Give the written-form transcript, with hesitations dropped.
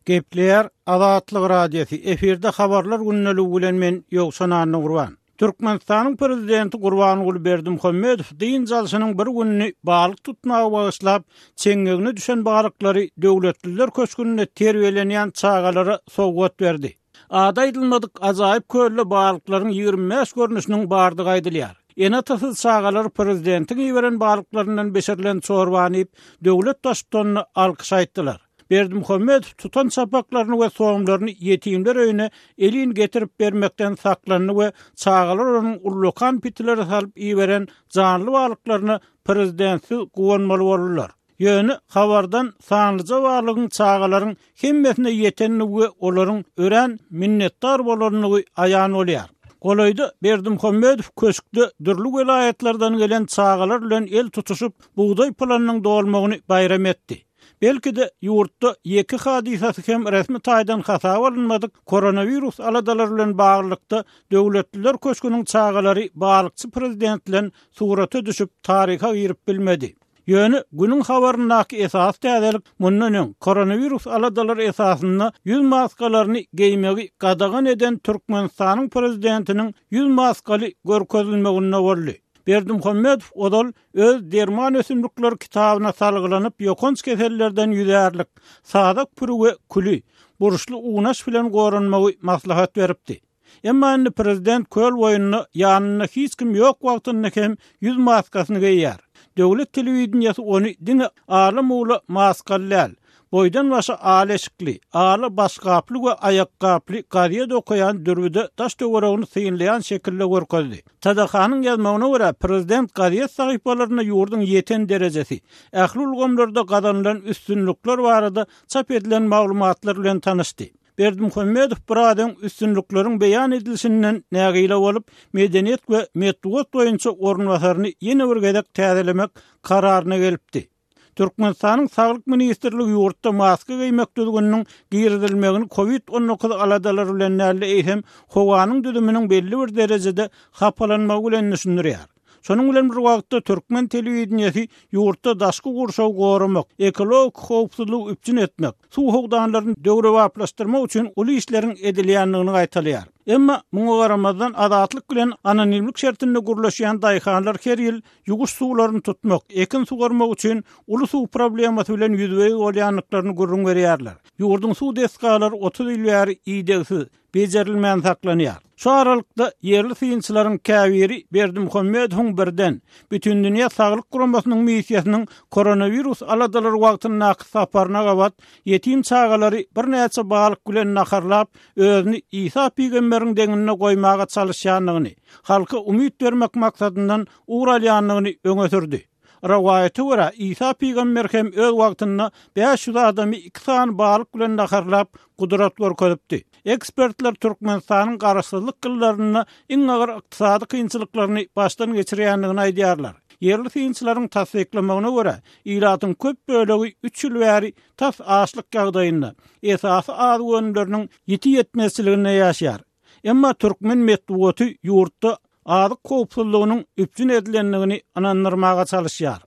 Gepler Azatlyk radiosi efirde habarlar günneligi bilen men Ýogsan Anny Gurban. Türkmenistanyň prezidenti Gurbanuly Berdimuhammedow diň jalşynyň bir günni balyk tutmagy bagyşlap, çeňegine düşen balyklary döwletliler köşkünde terbiýelenýän çagalara sowgat berdi. Ada aýdylmadyk ajaýyp köllü balyklaryň 25 görnüşiniň bardygy aýdylýar. Ene tasy çagalar prezidentiň ýiberen balyklarynyň beşerilen çorbanyp döwlet taşytanyny alkyş aýtdylar. Berdimuhammedow tutan sapaklaryny we soňlaryny ýetimler öýüne elin getirip bermekden saklanyny we çagalar onuň ullukan pitleri salyp ýiberen janly balyklaryny prezidenti guwanmaly bolurlar. Ýöne habardan sanlyca balygyň çagalaryň hemmesine ýetenini we olaryň ören minnetdar bolaryny aýan bolýar. Golayda Berdimuhammedow köşkde dürli vilayetlerden gelen çagalar bilen el tutuşup buğday plananyň dolmagyny bayram etdi. Belki de ýurtda ýeki hadisasy hem resmi taýdan hasap alınmadyk koronavirus aladalary bilen baglykda döwletliler köşküniň çagalary balykçy prezident bilen surata düşüp taryha girip bilmedi. Ýöne günüň habaryndaky esas täzelik mundan koronavirus aladalary esasyny ýüz maskalaryny geýmegi gadagan eden Türkmenistanyň prezidentiniň ýüz maskaly görkezilmegine boldy. Berdimuhammedow odal öz derman ösümlikleri kitabyna salgylanyp ýokanç kesellerden ýüzärlik, sadak pürü we küli, buruşly unaş bilen gorunmagy maslahat beripdi. Emma indi prezident köl boýuny ýanyna hiç kim ýok wagtynda hem ýüz maskasyny geýýär. Döwlet telewizionyasy ony diňe aly maskallar, boydan başa aleşikli, aly başgaply we ayakkaply garyada okayan dürüde taş töwereğini syýynlayan şekilde görkezdi. Tadahanyň ýazmagyna görä prezident garyat sahypalaryna ýurdun ýeten derejesi, ähli ulgamlarda gazanylan üstünlükler barada çap edilen maglumatlar bilen tanışdy. Berdimuhammedow buradan üstünlükleriň beýan edilişinden nägile bolup, medeniýet we metduat boýunça ornwasaryny ýene bir gezek täzelemek kararyna gelipdi. Türkmenistanyň Saglyk Ministrligi ýurtda maska geýmek düzgüniniň giridilmegini COVID-19 aladalary bilen näle eýsem, howanyň düzüminiň belli bir derejede hapalanmagy bilen düşünýär. Şonuň bilen bir wagtda Türkmen telewizionyasy ýurtda daşky gurşaw goramak, ekologik howpsuzlyk üpjün etmek, suw howdanlaryny döwrewaplaşdyrmak üçin uly işleriň edilýändigini aýtalýar. Emma muňa garamazdan azatlyk bilen anonimlik şertinde gurlaşýan daýhanlar her ýyl ýuguş suwlaryny tutmak, ekin sugarmak üçin uly suw problemasy bilen ýüzbegi bolýanlyklaryny gurrun berýärler. Ýurdun suw deskalary 30 ýyl ýaly iýdegsiz, bejerilmän saklanýar. Şu aralykda yerli syýynçylaryň käbiri Berdimuhammedow birden bütün dünýä saglyk guramasynyň missiýasynyň koronavirus aladalary wagtyna saparyna gawat ýetim çagalary bir näçe balyk bilen naharlap özüni İsa peýgamberiň deňine goýmaga çalışýanlygyny, halka umyt bermek maksadyndan uğralýanlygyny öňe sürdi. Rawaýaty görä İsa peýgamber hem öz wagtyna 500 adamy 2 san balyk bilen naharlap gudrat görkezipdi. Ekspertler Türkmenistanyň garaşsyzlyk gyllaryny iň agyr ykdysady kynçylyklaryny başdan geçirýändigini aýdýarlar. Yerli syýynçylaryň tasdiklamagyna görä, ýylatyň köp bölegi 3 ýyl bäri tas açlyk ýagdaýynda esasy az gönümleriniň ýetmezçiligine ýaşaýar. Emma türkmen medeniýeti ýurtda adyk howpsuzlygynyň üpjün edilendigini anandyrmaga çalışýar.